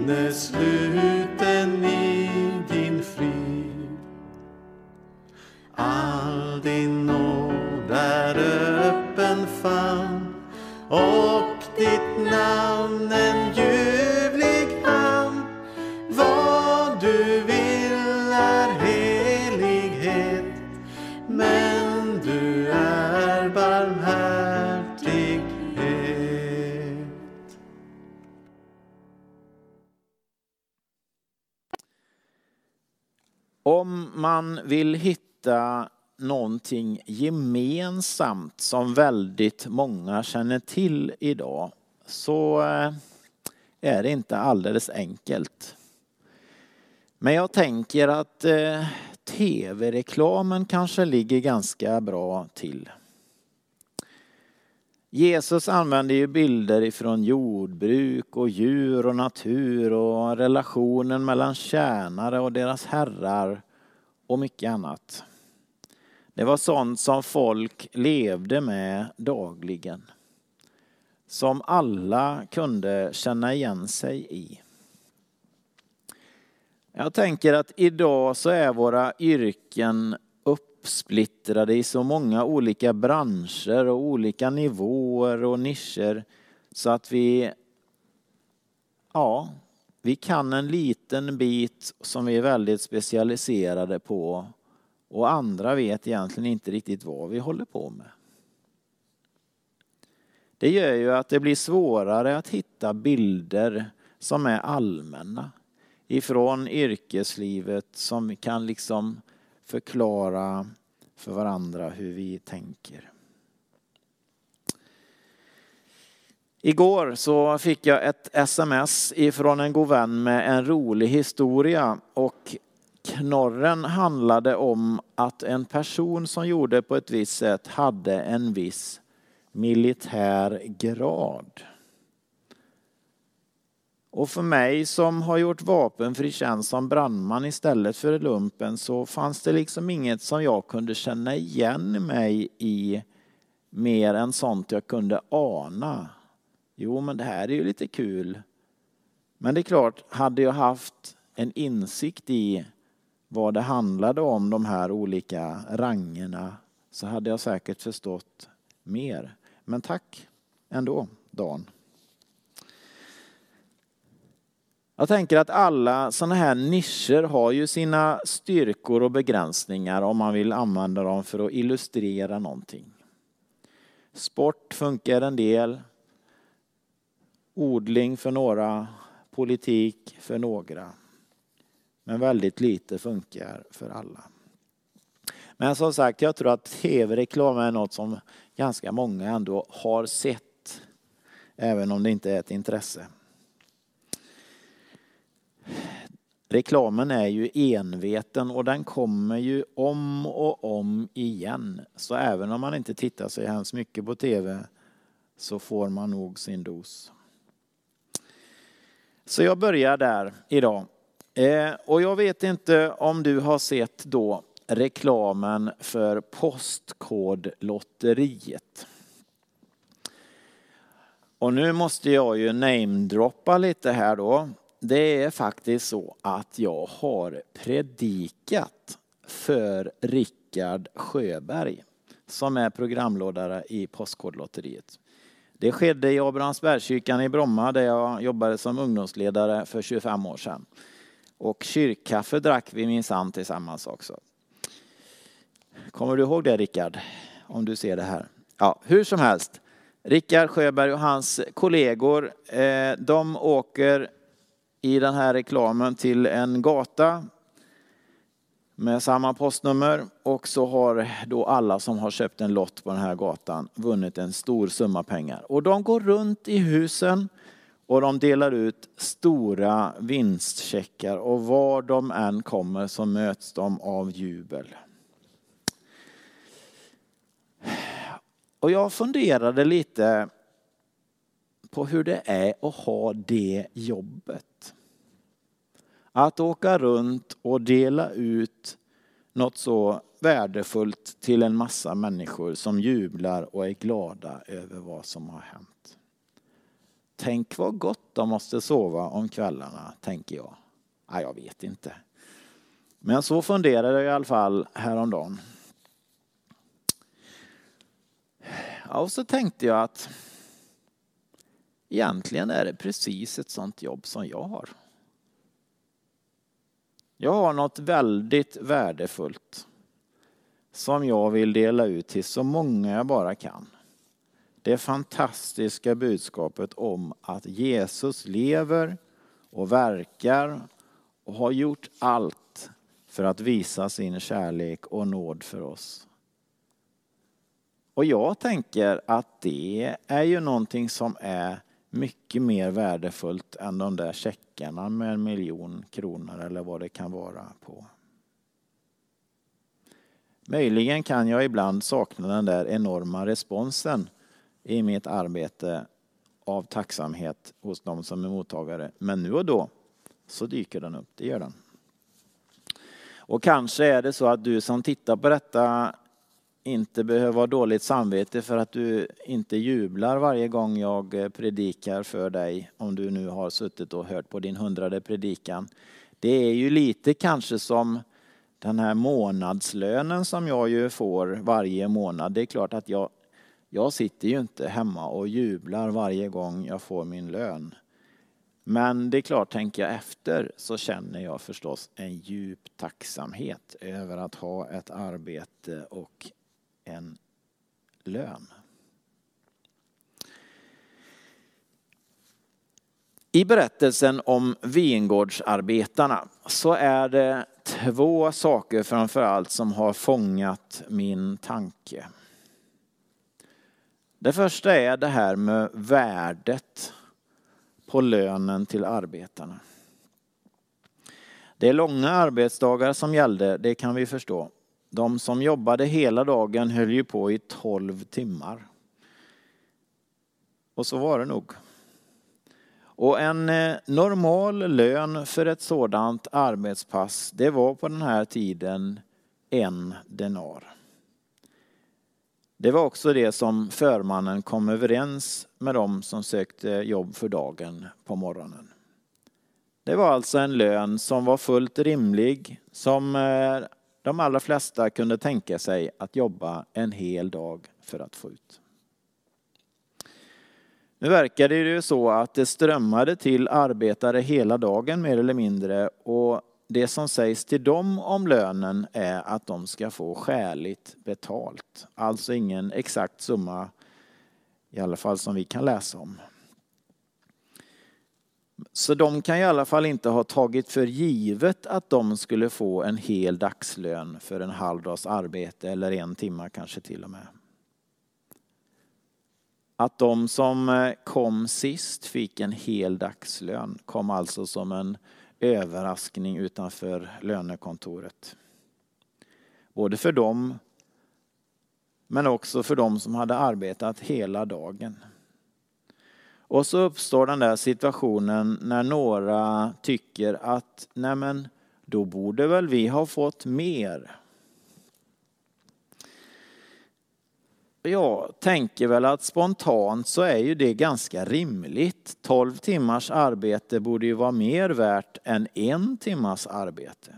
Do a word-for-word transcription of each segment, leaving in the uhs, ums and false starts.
innesluten i din frid. All din nåd är öppen famn och ditt namn en ljuvlig hamn. Vad du vill är helighet, men du är barmhärtighet. Om man vill hitta någonting gemensamt som väldigt många känner till idag, så är det inte alldeles enkelt. Men jag tänker att eh, tv-reklamen kanske ligger ganska bra till. Jesus använder ju bilder ifrån jordbruk och djur och natur och relationen mellan tjänare och deras herrar och mycket annat. Det var sånt som folk levde med dagligen, som alla kunde känna igen sig i. Jag tänker att idag så är våra yrken uppsplittrade i så många olika branscher och olika nivåer och nischer, så att vi, ja, vi kan en liten bit som vi är väldigt specialiserade på, och andra vet egentligen inte riktigt vad vi håller på med. Det gör ju att det blir svårare att hitta bilder som är allmänna ifrån yrkeslivet, som kan liksom förklara för varandra hur vi tänker. Igår så fick jag ett sms ifrån en god vän med en rolig historia, och knorren handlade om att en person som gjorde på ett visst sätt hade en viss militär grad. Och för mig som har gjort vapenfri tjänst som brandman istället för lumpen, så fanns det liksom inget som jag kunde känna igen mig i mer än sånt jag kunde ana. Jo, men det här är ju lite kul. Men det är klart, hade jag haft en insikt i vad det handlade om, de här olika rangerna, så hade jag säkert förstått mer. Men tack ändå, Dan. Jag tänker att alla sådana här nischer har ju sina styrkor och begränsningar om man vill använda dem för att illustrera någonting. Sport funkar en del, odling för några, politik för några. Men väldigt lite funkar för alla. Men som sagt, jag tror att tv-reklam är något som ganska många ändå har sett, även om det inte är ett intresse. Reklamen är ju enveten och den kommer ju om och om igen. Så även om man inte tittar så hemskt mycket på tv, så får man nog sin dos. Så jag börjar där idag. Eh, och jag vet inte om du har sett då reklamen för Postkodlotteriet. Och nu måste jag ju namedroppa lite här då. Det är faktiskt så att jag har predikat för Rickard Sjöberg, som är programledare i Postkodlotteriet. Det skedde i Abrahamsbergskyrkan i Bromma, där jag jobbade som ungdomsledare för tjugofem år sedan. Och kyrkkaffe drack vi minsann tillsammans också. Kommer du ihåg det, Rickard? Om du ser det här. Ja, hur som helst. Rickard Sjöberg och hans kollegor, eh, de åker i den här reklamen till en gata med samma postnummer, och så har då alla som har köpt en lott på den här gatan vunnit en stor summa pengar. Och de går runt i husen och de delar ut stora vinstcheckar, och var de än kommer så möts de av jubel. Och jag funderade lite på hur det är att ha det jobbet. Att åka runt och dela ut något så värdefullt till en massa människor som jublar och är glada över vad som har hänt. tänk vad gott de måste sova om kvällarna, tänker jag. Nej, jag vet inte. Men så funderade jag i alla fall häromdagen. Ja, och så tänkte jag att egentligen är det precis ett sånt jobb som jag har. Jag har något väldigt värdefullt som jag vill dela ut till så många jag bara kan. Det fantastiska budskapet om att Jesus lever och verkar och har gjort allt för att visa sin kärlek och nåd för oss. Och jag tänker att det är ju någonting som är mycket mer värdefullt än de där checkarna med en miljon kronor eller vad det kan vara på. Möjligen kan jag ibland sakna den där enorma responsen i mitt arbete av tacksamhet hos de som är mottagare. Men nu och då så dyker den upp, det gör den. Och kanske är det så att du som tittar på detta inte behöver ha dåligt samvete för att du inte jublar varje gång jag predikar för dig, om du nu har suttit och hört på din hundrade predikan. Det är ju lite kanske som den här månadslönen som jag ju får varje månad. Det är klart att jag, jag sitter ju inte hemma och jublar varje gång jag får min lön. Men det är klart, tänker jag efter så känner jag förstås en djup tacksamhet över att ha ett arbete och en lön. I berättelsen om vingårdsarbetarna så är det två saker framförallt som har fångat min tanke. Det första är det här med värdet på lönen till arbetarna. Det är långa arbetsdagar som gällde, det kan vi förstå. De som jobbade hela dagen höll ju på i tolv timmar. Och så var det nog. Och en normal lön för ett sådant arbetspass, det var på den här tiden en denar. Det var också det som förmannen kom överens med dem som sökte jobb för dagen på morgonen. Det var alltså en lön som var fullt rimlig, som de allra flesta kunde tänka sig att jobba en hel dag för att få ut. Nu verkade det ju så att det strömmade till arbetare hela dagen mer eller mindre, och det som sägs till dem om lönen är att de ska få skäligt betalt. Alltså ingen exakt summa, i alla fall som vi kan läsa om. Så de kan i alla fall inte ha tagit för givet att de skulle få en hel dagslön för en halv dags arbete eller en timme kanske till och med. Att de som kom sist fick en hel dagslön kom alltså som en överraskning utanför lönekontoret. Både för dem men också för dem som hade arbetat hela dagen. Och så uppstår den där situationen när några tycker att nej men då borde väl vi ha fått mer. Jag tänker väl att spontant så är ju det ganska rimligt. tolv timmars arbete borde ju vara mer värt än en timmas arbete.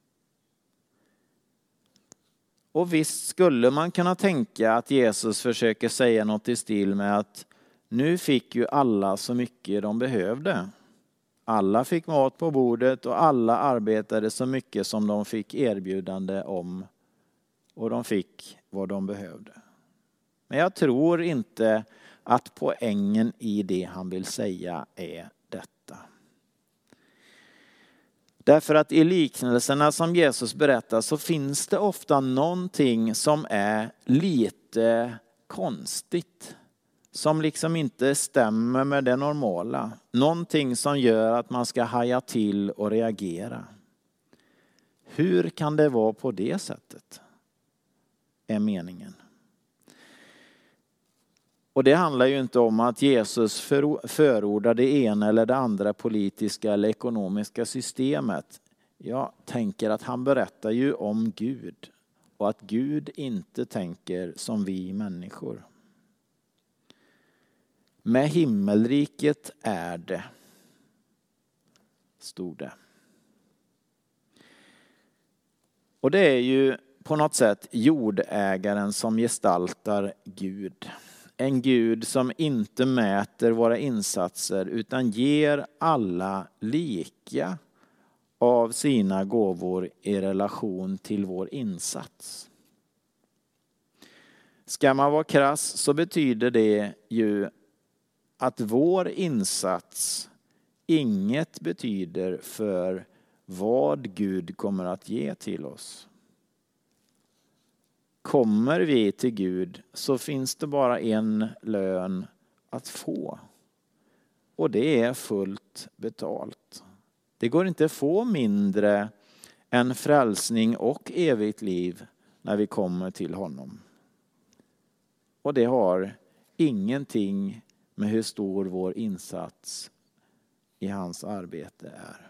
Och visst skulle man kunna tänka att Jesus försöker säga något i stil med att nu fick ju alla så mycket de behövde. Alla fick mat på bordet och alla arbetade så mycket som de fick erbjudande om. Och de fick vad de behövde. Men jag tror inte att poängen i det han vill säga är detta. Därför att i liknelserna som Jesus berättar så finns det ofta någonting som är lite konstigt. Som liksom inte stämmer med det normala. Någonting som gör att man ska haja till och reagera. Hur kan det vara på det sättet? Är meningen. Och det handlar ju inte om att Jesus förordar det ena eller det andra politiska eller ekonomiska systemet. Jag tänker att han berättar ju om Gud. Och att Gud inte tänker som vi människor. Med himmelriket är det, stod det. Och det är ju på något sätt jordägaren som gestaltar Gud. En Gud som inte mäter våra insatser utan ger alla lika av sina gåvor i relation till vår insats. Ska man vara krass så betyder det ju att vår insats inget betyder för vad Gud kommer att ge till oss. Kommer vi till Gud så finns det bara en lön att få. Och det är fullt betalt. Det går inte att få mindre än frälsning och evigt liv när vi kommer till honom. Och det har ingenting med hur stor vår insats i hans arbete är.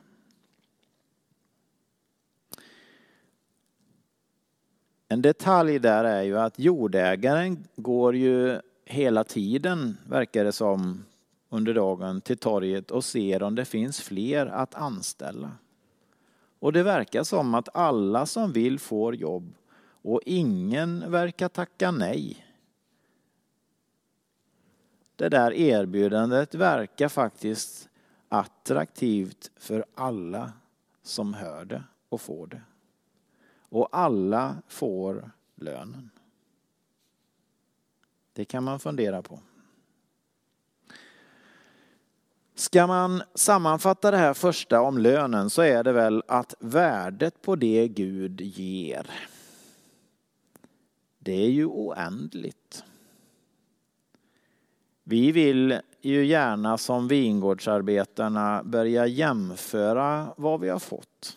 En detalj där är ju att jordägaren går ju hela tiden, verkar det som, under dagen till torget och ser om det finns fler att anställa. Och det verkar som att alla som vill får jobb och ingen verkar tacka nej. Det där erbjudandet verkar faktiskt attraktivt för alla som hör det och får det. Och alla får lönen. Det kan man fundera på. Ska man sammanfatta det här första om lönen så är det väl att värdet på det Gud ger, det är ju oändligt. Vi vill ju gärna som vingårdsarbetarna börja jämföra vad vi har fått.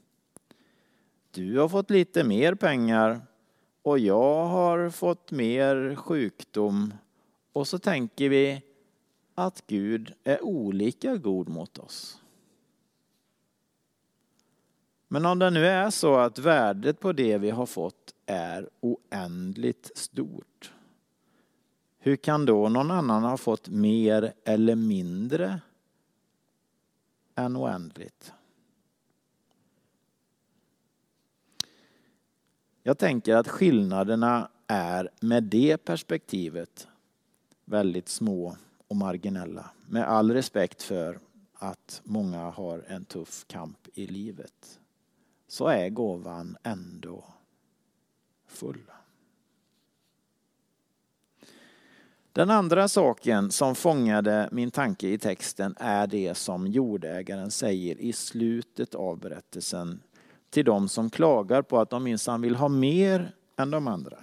Du har fått lite mer pengar och jag har fått mer sjukdom. Och så tänker vi att Gud är olika god mot oss. Men om det nu är så att värdet på det vi har fått är oändligt stort, hur kan då någon annan ha fått mer eller mindre än oändligt? Jag tänker att skillnaderna är med det perspektivet väldigt små och marginella. Med all respekt för att många har en tuff kamp i livet, så är gåvan ändå full. Den andra saken som fångade min tanke i texten är det som jordägaren säger i slutet av berättelsen till de som klagar på att de minsann vill ha mer än de andra.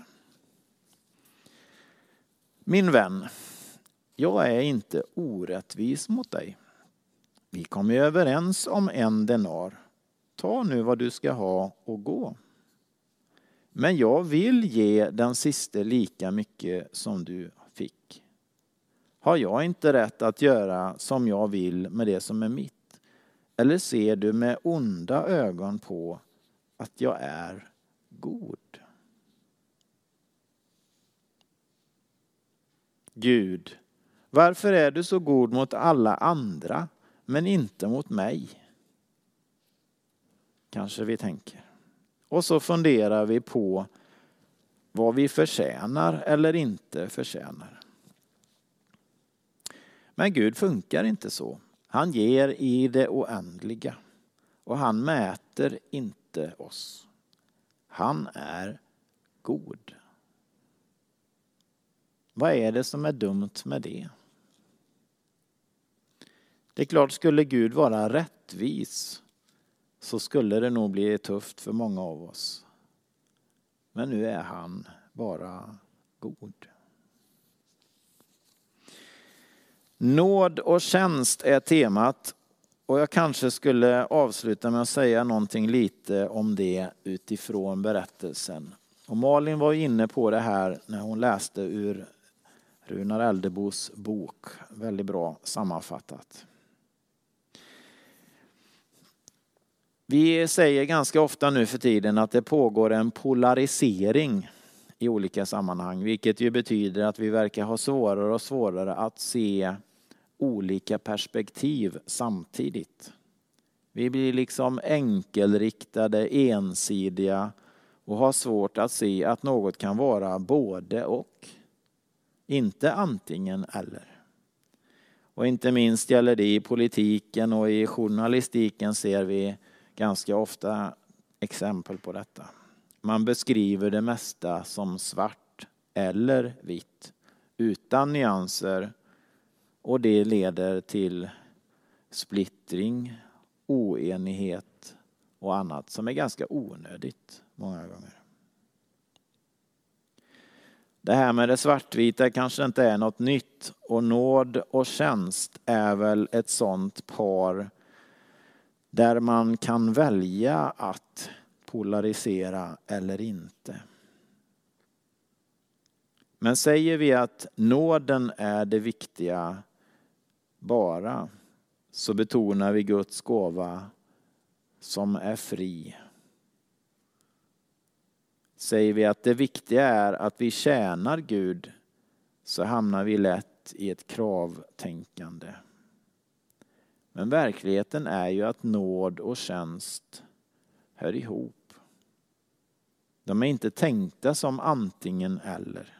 Min vän, jag är inte orättvis mot dig. Vi kom överens om en denar. Ta nu vad du ska ha och gå. Men jag vill ge den sista lika mycket som du fick. Har jag inte rätt att göra som jag vill med det som är mitt? Eller ser du med onda ögon på att jag är god? Gud, varför är du så god mot alla andra men inte mot mig? Kanske vi tänker. Och så funderar vi på vad vi förtjänar eller inte förtjänar. Men Gud funkar inte så. Han ger i det oändliga och han mäter inte oss. Han är god. Vad är det som är dumt med det? Det är klart, skulle Gud vara rättvis så skulle det nog bli tufft för många av oss. Men nu är han bara god. Nåd och tjänst är temat och jag kanske skulle avsluta med att säga någonting lite om det utifrån berättelsen. Och Malin var inne på det här när hon läste ur Runar Eldebos bok. Väldigt bra sammanfattat. Vi säger ganska ofta nu för tiden att det pågår en polarisering i olika sammanhang, vilket ju betyder att vi verkar ha svårare och svårare att se olika perspektiv samtidigt. Vi blir liksom enkelriktade, ensidiga och har svårt att se att något kan vara både och. Inte antingen eller. Och inte minst gäller det i politiken och i journalistiken ser vi ganska ofta exempel på detta. Man beskriver det mesta som svart eller vitt utan nyanser och det leder till splittring, oenighet och annat som är ganska onödigt många gånger. Det här med det svartvita kanske inte är något nytt och nåd och tjänst är väl ett sånt par där man kan välja att polarisera eller inte. Men säger vi att nåden är det viktiga bara, så betonar vi Guds gåva som är fri. Säger vi att det viktiga är att vi tjänar Gud, så hamnar vi lätt i ett kravtänkande. Men verkligheten är ju att nåd och tjänst hör ihop. De är inte tänkta som antingen eller.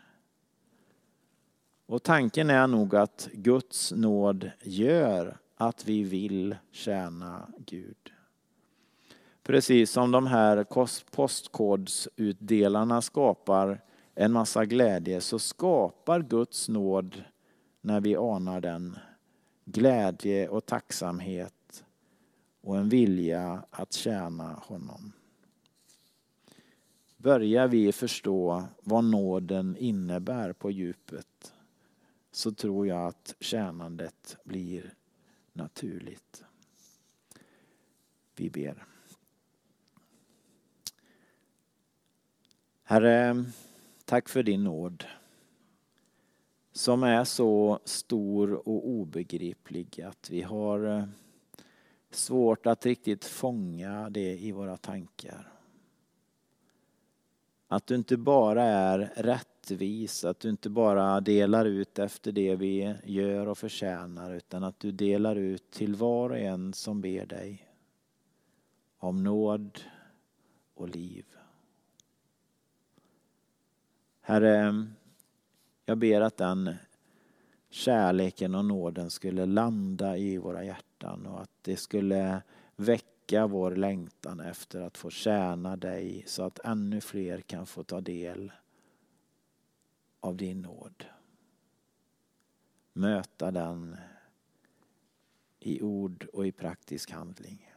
Och tanken är nog att Guds nåd gör att vi vill tjäna Gud. Precis som de här postkodsutdelarna skapar en massa glädje, så skapar Guds nåd, när vi anar den, glädje och tacksamhet och en vilja att tjäna honom. Börjar vi förstå vad nåden innebär på djupet, så tror jag att tjänandet blir naturligt. Vi ber. Herre, tack för din nåd som är så stor och obegriplig att vi har svårt att riktigt fånga det i våra tankar. Att du inte bara är rättvis, att du inte bara delar ut efter det vi gör och förtjänar, utan att du delar ut till var och en som ber dig om nåd och liv. Herre, jag ber att den kärleken och nåden skulle landa i våra hjärtan och att det skulle väcka vår längtan efter att få tjäna dig, så att ännu fler kan få ta del av din nåd. Möta den i ord och i praktisk handling.